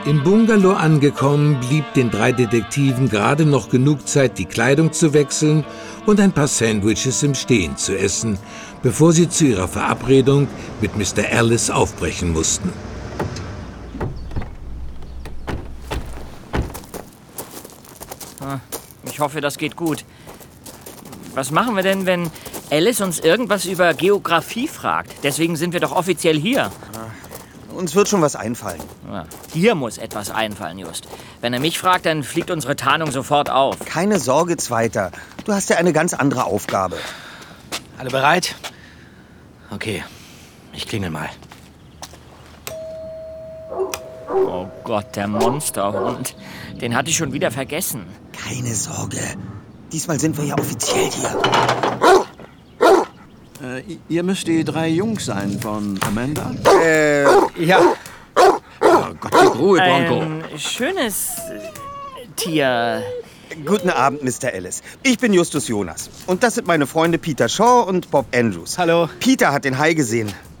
Im Bungalow angekommen, blieb den 3 Detektiven gerade noch genug Zeit, die Kleidung zu wechseln und ein paar Sandwiches im Stehen zu essen, bevor sie zu ihrer Verabredung mit Mr. Ellis aufbrechen mussten. Ich hoffe, das geht gut. Was machen wir denn, wenn Alice uns irgendwas über Geografie fragt? Deswegen sind wir doch offiziell hier. Uns wird schon was einfallen. Ja, dir muss etwas einfallen, Just. Wenn er mich fragt, dann fliegt unsere Tarnung sofort auf. Keine Sorge, Zweiter. Du hast ja eine ganz andere Aufgabe. Alle bereit? Okay, ich klingel mal. Oh Gott, der Monsterhund. Den hatte ich schon wieder vergessen. Keine Sorge. Diesmal sind wir ja offiziell hier. Ihr müsst die 3 Jungs sein von Amanda? Ja. Oh Gott, gib Ruhe, Bronco. Ein schönes Tier. Guten Abend, Mr. Ellis. Ich bin Justus Jonas. Und das sind meine Freunde Peter Shaw und Bob Andrews. Hallo. Peter hat den Hai gesehen.